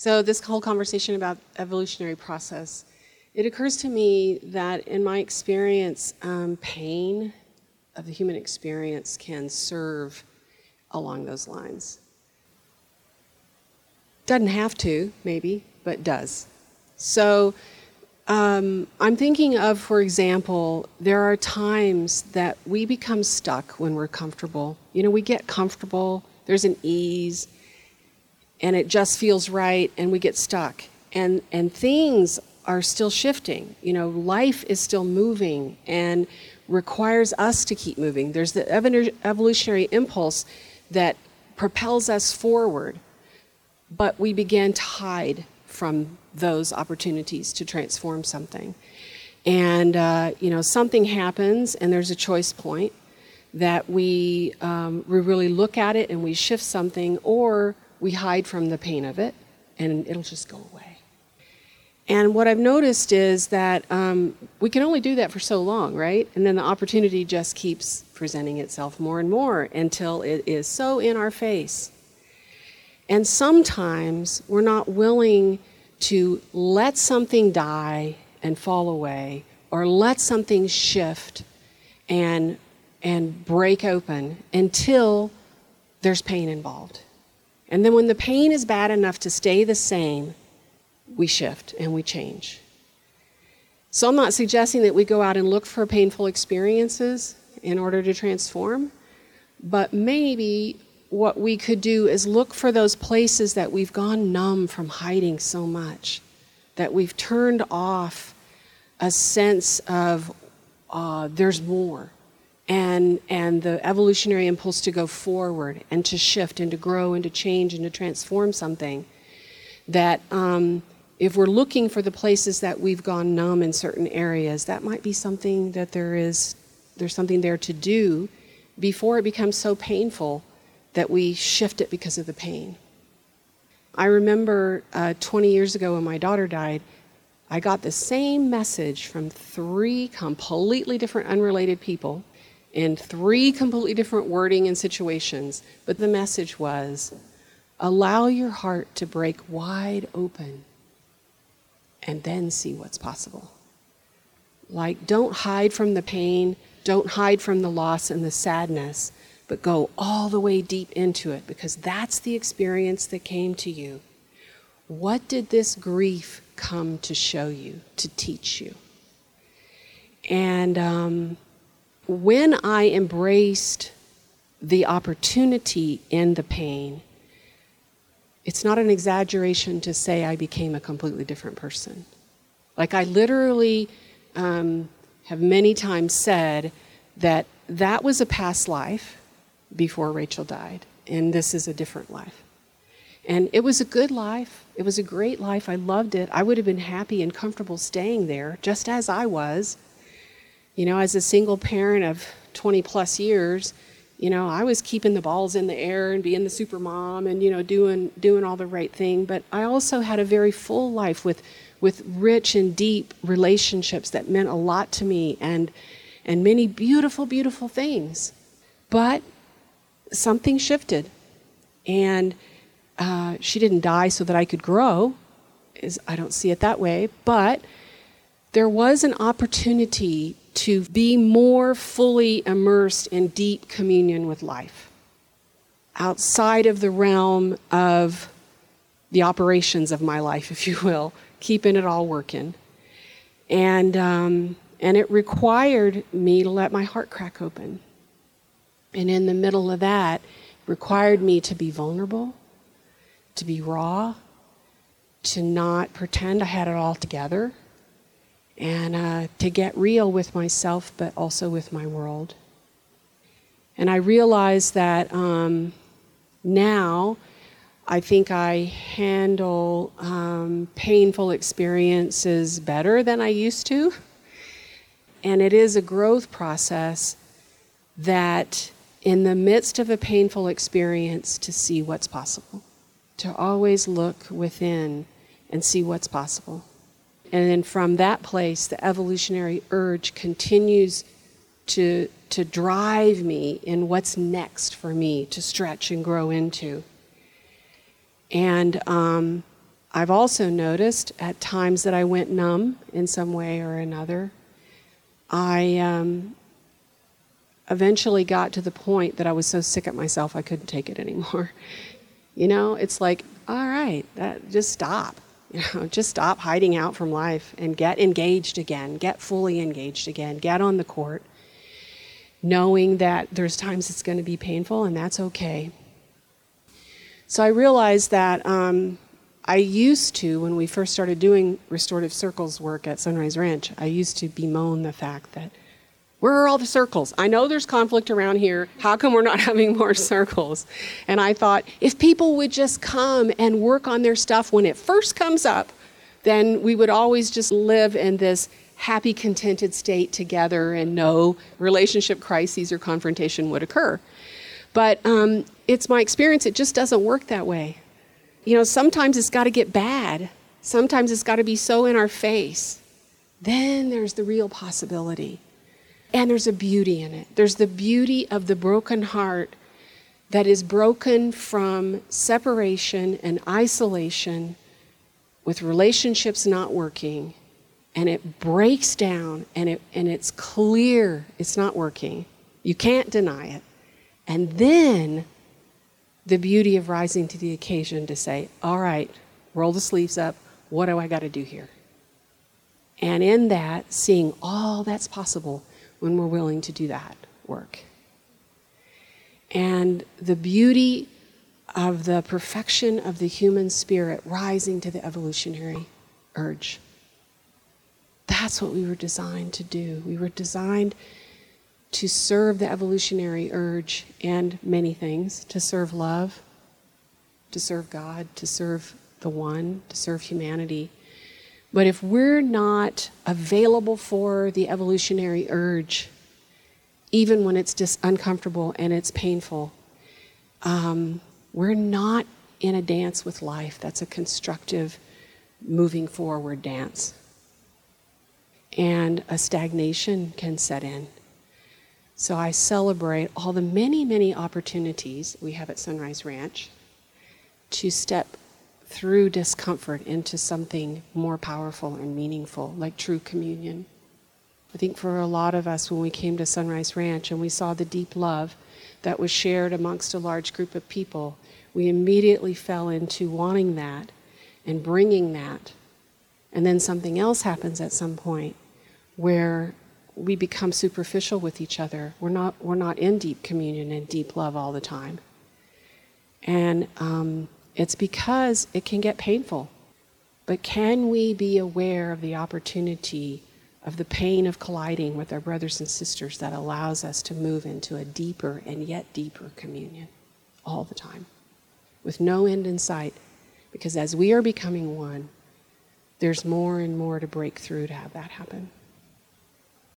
So this whole conversation about evolutionary process, it occurs to me that in my experience, pain of the human experience can serve along those lines. Doesn't have to, maybe, but does. So I'm thinking of, for example, there are times that we become stuck when we're comfortable. We get comfortable, there's an ease, and it just feels right, and we get stuck. And things are still shifting. Life is still moving and requires us to keep moving. There's the evolutionary impulse that propels us forward, but we begin to hide from those opportunities to transform something. And, something happens, and there's a choice point that we really look at it and we shift something, or we hide from the pain of it, and it'll just go away. And what I've noticed is that we can only do that for so long, right? And then the opportunity just keeps presenting itself more and more until it is so in our face. And sometimes we're not willing to let something die and fall away, or let something shift and break open until there's pain involved. And then when the pain is bad enough to stay the same, we shift and we change. So I'm not suggesting that we go out and look for painful experiences in order to transform, but maybe what we could do is look for those places that we've gone numb from hiding so much, that we've turned off a sense of there's more, and the evolutionary impulse to go forward and to shift and to grow and to change and to transform something. That if we're looking for the places that we've gone numb in certain areas, that might be something that there's something there to do before it becomes so painful that we shift it because of the pain. I remember 20 years ago when my daughter died, I got the same message from 3 completely different unrelated people in 3 completely different wording and situations. But the message was, allow your heart to break wide open and then see what's possible. Like, don't hide from the pain, don't hide from the loss and the sadness, but go all the way deep into it, because that's the experience that came to you. What did this grief come to show you, to teach you? And when I embraced the opportunity in the pain, it's not an exaggeration to say I became a completely different person. Like, I literally have many times said that was a past life before Rachel died, and this is a different life. And it was a good life. It was a great life. I loved it. I would have been happy and comfortable staying there, just as I was. As a single parent of 20 plus years, I was keeping the balls in the air and being the super mom and, doing all the right thing. But I also had a very full life with rich and deep relationships that meant a lot to me, and many beautiful, beautiful things. But something shifted, and she didn't die so that I could grow. I don't see it that way, but there was an opportunity to be more fully immersed in deep communion with life, outside of the realm of the operations of my life, if you will, keeping it all working. And it required me to let my heart crack open. And in the middle of that, required me to be vulnerable, to be raw, to not pretend I had it all together, and to get real with myself, but also with my world. And I realized that now I think I handle painful experiences better than I used to. And it is a growth process that in the midst of a painful experience, to see what's possible, to always look within and see what's possible. And then from that place, the evolutionary urge continues to drive me in what's next for me to stretch and grow into. And I've also noticed at times that I went numb in some way or another. I eventually got to the point that I was so sick at myself I couldn't take it anymore. It's like, all right, just stop. Just stop hiding out from life and get engaged again, get fully engaged again, get on the court, knowing that there's times it's going to be painful and that's okay. So I realized that I used to, when we first started doing restorative circles work at Sunrise Ranch, I used to bemoan the fact that, where are all the circles? I know there's conflict around here. How come we're not having more circles? And I thought, if people would just come and work on their stuff when it first comes up, then we would always just live in this happy, contented state together and no relationship crises or confrontation would occur. But it's my experience, it just doesn't work that way. Sometimes it's got to get bad. Sometimes it's got to be so in our face. Then there's the real possibility. And there's a beauty in it. There's the beauty of the broken heart that is broken from separation and isolation with relationships not working, and it breaks down and it's clear it's not working. You can't deny it. And then the beauty of rising to the occasion to say, all right, roll the sleeves up. What do I got to do here? And in that, seeing all that's possible when we're willing to do that work. And the beauty of the perfection of the human spirit rising to the evolutionary urge. That's what we were designed to do. We were designed to serve the evolutionary urge and many things, to serve love, to serve God, to serve the one, to serve humanity. But if we're not available for the evolutionary urge, even when it's just uncomfortable and it's painful, we're not in a dance with life. That's a constructive, moving forward dance. And a stagnation can set in. So I celebrate all the many, many opportunities we have at Sunrise Ranch to step through discomfort into something more powerful and meaningful, like true communion. I think for a lot of us, when we came to Sunrise Ranch and we saw the deep love that was shared amongst a large group of people, we immediately fell into wanting that and bringing that. And then something else happens at some point where we become superficial with each other. We're not in deep communion and deep love all the time. And it's because it can get painful. But can we be aware of the opportunity of the pain of colliding with our brothers and sisters that allows us to move into a deeper and yet deeper communion all the time, with no end in sight? Because as we are becoming one, there's more and more to break through to have that happen.